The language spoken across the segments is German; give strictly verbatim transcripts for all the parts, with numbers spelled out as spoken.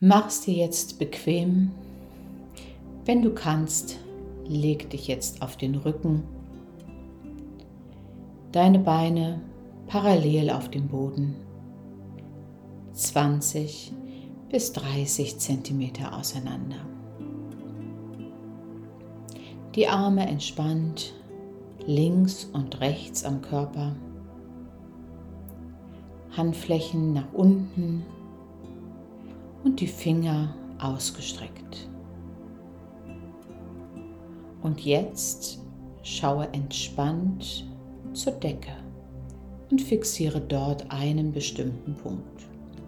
Mach's dir jetzt bequem. Wenn du kannst, leg dich jetzt auf den Rücken. Deine Beine parallel auf dem Boden, zwanzig bis dreißig Zentimeter auseinander. Die Arme entspannt, links und rechts am Körper. Handflächen nach unten und die Finger ausgestreckt. Und jetzt schaue entspannt zur Decke und fixiere dort einen bestimmten Punkt.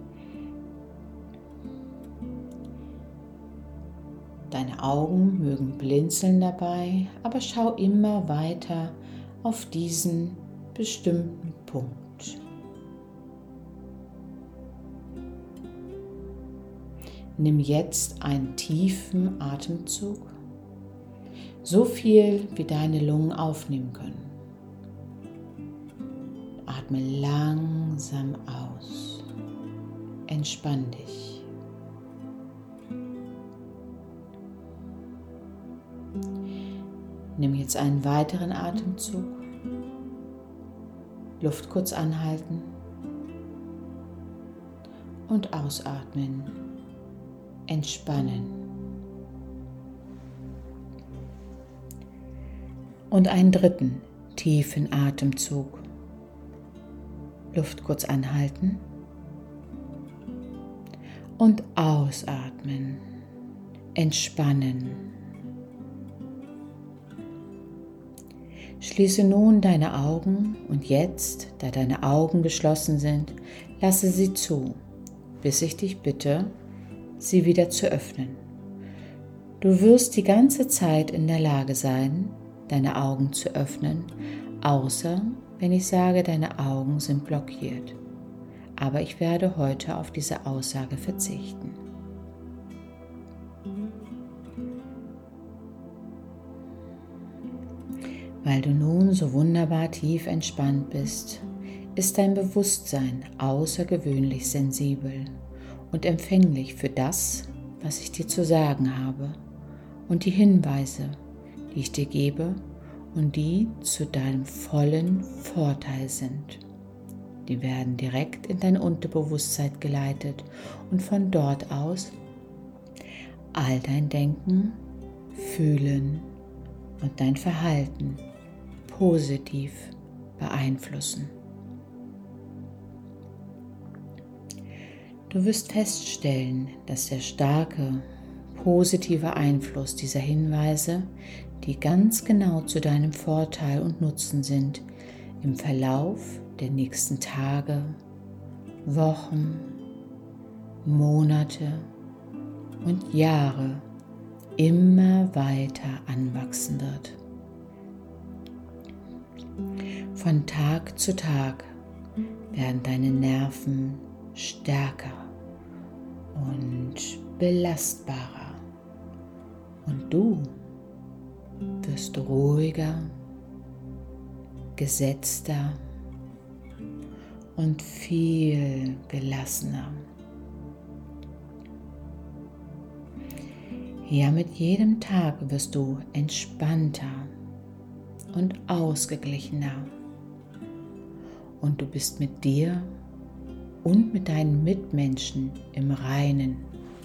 Deine Augen mögen blinzeln dabei, aber schau immer weiter auf diesen bestimmten Punkt. Nimm jetzt einen tiefen Atemzug, so viel wie deine Lungen aufnehmen können. Atme langsam aus. Entspann dich. Nimm jetzt einen weiteren Atemzug. Luft kurz anhalten und ausatmen. Entspannen. Und einen dritten tiefen Atemzug. Luft kurz anhalten und ausatmen. Entspannen. Schließe nun deine Augen und jetzt, da deine Augen geschlossen sind, lasse sie zu, bis ich dich bitte, sie wieder zu öffnen. Du wirst die ganze Zeit in der Lage sein, deine Augen zu öffnen, außer wenn ich sage, deine Augen sind blockiert. Aber ich werde heute auf diese Aussage verzichten. Weil du nun so wunderbar tief entspannt bist, ist dein Bewusstsein außergewöhnlich sensibel und empfänglich für das, was ich dir zu sagen habe und die Hinweise, die ich dir gebe und die zu deinem vollen Vorteil sind. Die werden direkt in dein Unterbewusstsein geleitet und von dort aus all dein Denken, Fühlen und dein Verhalten positiv beeinflussen. Du wirst feststellen, dass der starke, positive Einfluss dieser Hinweise, die ganz genau zu deinem Vorteil und Nutzen sind, im Verlauf der nächsten Tage, Wochen, Monate und Jahre immer weiter anwachsen wird. Von Tag zu Tag werden deine Nerven stärker und belastbarer und du wirst ruhiger, gesetzter und viel gelassener. Ja, mit jedem Tag wirst du entspannter und ausgeglichener und du bist mit dir und mit deinen Mitmenschen im Reinen.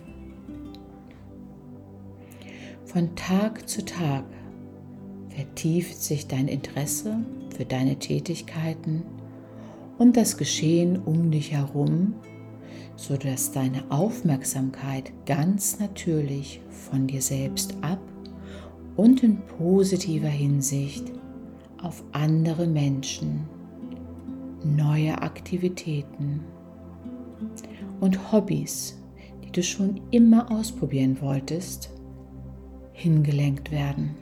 Von Tag zu Tag vertieft sich dein Interesse für deine Tätigkeiten und das Geschehen um dich herum, sodass deine Aufmerksamkeit ganz natürlich von dir selbst ab und in positiver Hinsicht auf andere Menschen, neue Aktivitäten und Hobbys, die du schon immer ausprobieren wolltest, hingelenkt werden.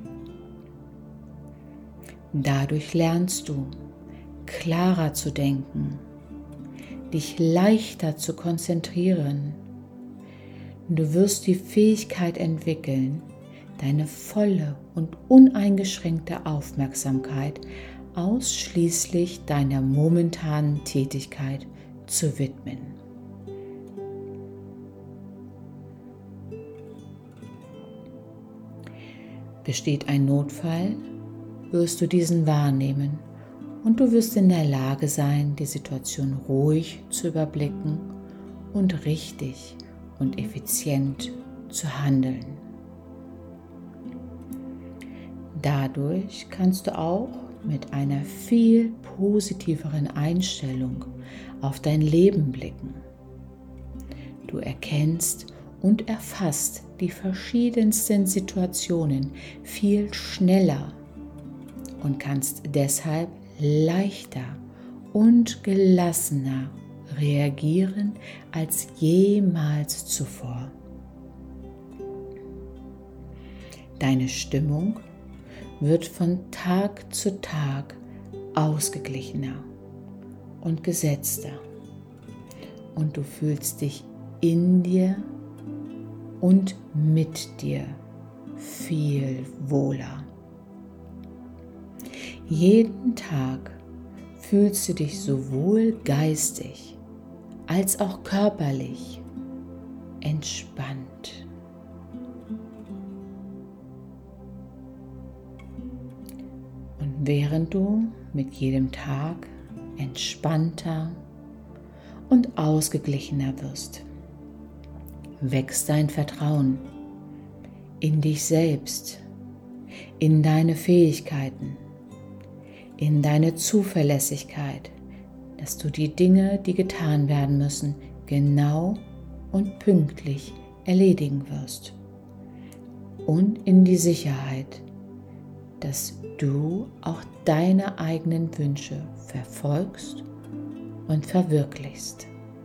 Dadurch lernst du, klarer zu denken, dich leichter zu konzentrieren. Du wirst die Fähigkeit entwickeln, deine volle und uneingeschränkte Aufmerksamkeit ausschließlich deiner momentanen Tätigkeit zu widmen. Besteht ein Notfall, wirst du diesen wahrnehmen und du wirst in der Lage sein, die Situation ruhig zu überblicken und richtig und effizient zu handeln. Dadurch kannst du auch mit einer viel positiveren Einstellung auf dein Leben blicken. Du erkennst und erfasst die verschiedensten Situationen viel schneller und kannst deshalb leichter und gelassener reagieren als jemals zuvor. Deine Stimmung wird von Tag zu Tag ausgeglichener und gesetzter und du fühlst dich in dir und mit dir viel wohler. Jeden Tag fühlst du dich sowohl geistig als auch körperlich entspannt. Und während du mit jedem Tag entspannter und ausgeglichener wirst, wächst dein Vertrauen in dich selbst, in deine Fähigkeiten, in deine Zuverlässigkeit, dass du die Dinge, die getan werden müssen, genau und pünktlich erledigen wirst. Und in die Sicherheit, dass du auch deine eigenen Wünsche verfolgst und verwirklichst.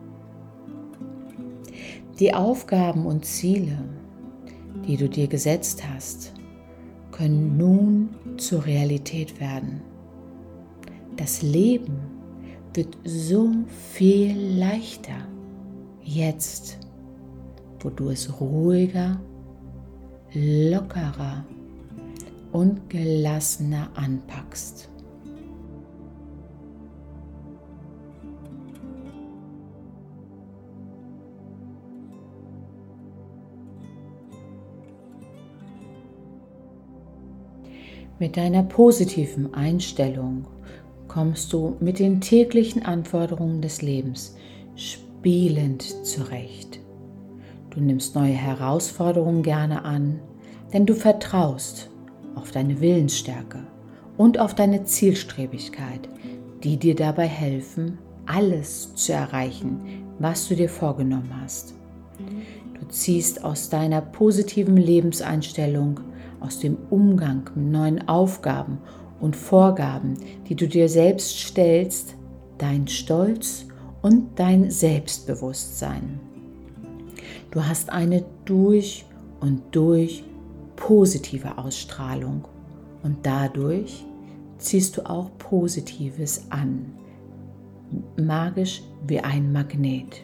Die Aufgaben und Ziele, die du dir gesetzt hast, können nun zur Realität werden. Das Leben wird so viel leichter jetzt, wo du es ruhiger, lockerer und gelassener anpackst. Mit deiner positiven Einstellung kommst du mit den täglichen Anforderungen des Lebens spielend zurecht. Du nimmst neue Herausforderungen gerne an, denn du vertraust auf deine Willensstärke und auf deine Zielstrebigkeit, die dir dabei helfen, alles zu erreichen, was du dir vorgenommen hast. Du ziehst aus deiner positiven Lebenseinstellung, aus dem Umgang mit neuen Aufgaben und Vorgaben, die du dir selbst stellst, dein Stolz und dein Selbstbewusstsein. Du hast eine durch und durch positive Ausstrahlung und dadurch ziehst du auch Positives an, magisch wie ein Magnet.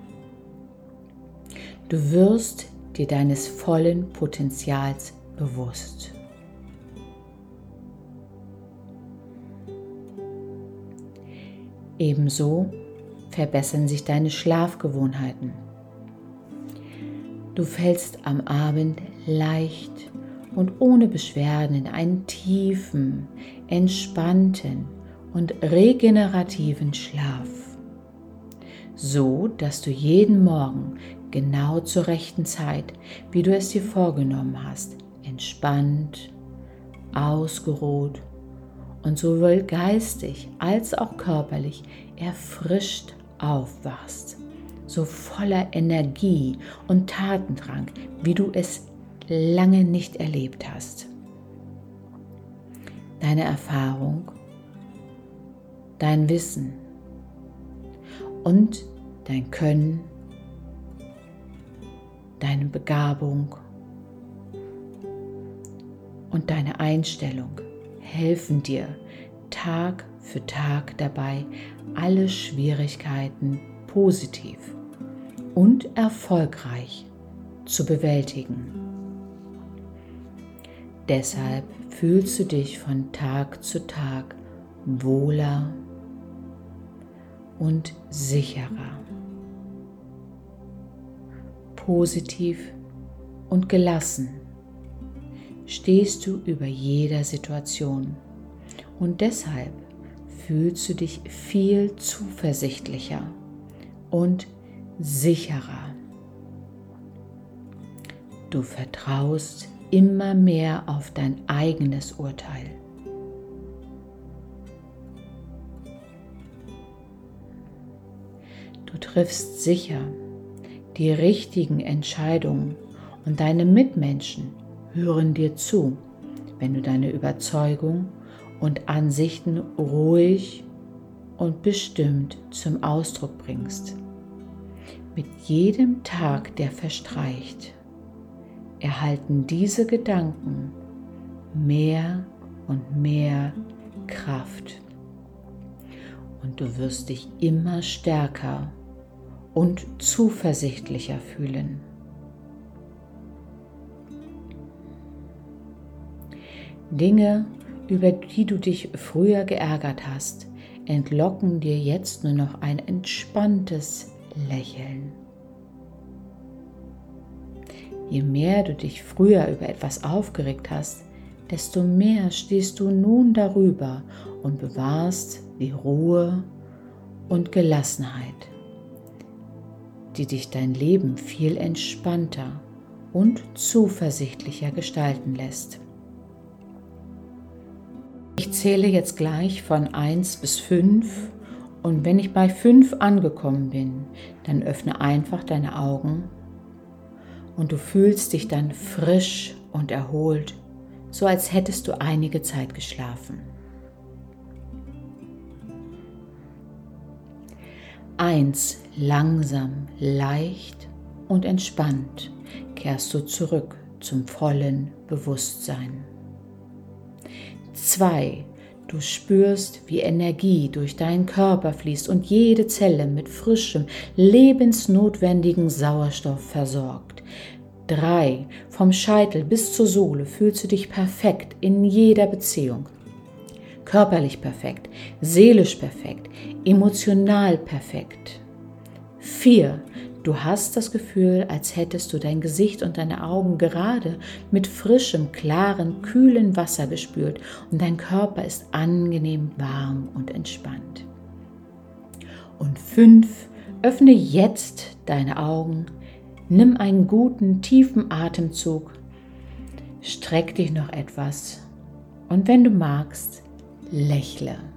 Du wirst dir deines vollen Potenzials bewusst. Ebenso verbessern sich deine Schlafgewohnheiten. Du fällst am Abend leicht und ohne Beschwerden in einen tiefen, entspannten und regenerativen Schlaf, so dass du jeden Morgen genau zur rechten Zeit, wie du es dir vorgenommen hast, entspannt, ausgeruht und sowohl geistig als auch körperlich erfrischt aufwachst, so voller Energie und Tatendrang, wie du es lange nicht erlebt hast. Deine Erfahrung, dein Wissen und dein Können, deine Begabung und deine Einstellung helfen dir Tag für Tag dabei, alle Schwierigkeiten positiv und erfolgreich zu bewältigen. Deshalb fühlst du dich von Tag zu Tag wohler und sicherer, positiv und gelassen stehst du über jeder Situation und deshalb fühlst du dich viel zuversichtlicher und sicherer. Du vertraust immer mehr auf dein eigenes Urteil. Du triffst sicher die richtigen Entscheidungen und deine Mitmenschen hören dir zu, wenn du deine Überzeugung und Ansichten ruhig und bestimmt zum Ausdruck bringst. Mit jedem Tag, der verstreicht, erhalten diese Gedanken mehr und mehr Kraft und du wirst dich immer stärker und zuversichtlicher fühlen. Dinge, über die du dich früher geärgert hast, entlocken dir jetzt nur noch ein entspanntes Lächeln. Je mehr du dich früher über etwas aufgeregt hast, desto mehr stehst du nun darüber und bewahrst die Ruhe und Gelassenheit, die dich dein Leben viel entspannter und zuversichtlicher gestalten lässt. Ich zähle jetzt gleich von eins bis fünf und wenn ich bei fünf angekommen bin, dann öffne einfach deine Augen und du fühlst dich dann frisch und erholt, so als hättest du einige Zeit geschlafen. Eins, langsam, leicht und entspannt kehrst du zurück zum vollen Bewusstsein. Zwei, du spürst, wie Energie durch deinen Körper fließt und jede Zelle mit frischem, lebensnotwendigen Sauerstoff versorgt. Drei, vom Scheitel bis zur Sohle fühlst du dich perfekt in jeder Beziehung. Körperlich perfekt, seelisch perfekt, emotional perfekt. Vier, du hast das Gefühl, als hättest du dein Gesicht und deine Augen gerade mit frischem, klaren, kühlen Wasser gespült und dein Körper ist angenehm warm und entspannt. Und fünf, öffne jetzt deine Augen, nimm einen guten, tiefen Atemzug, streck dich noch etwas und wenn du magst, lächle.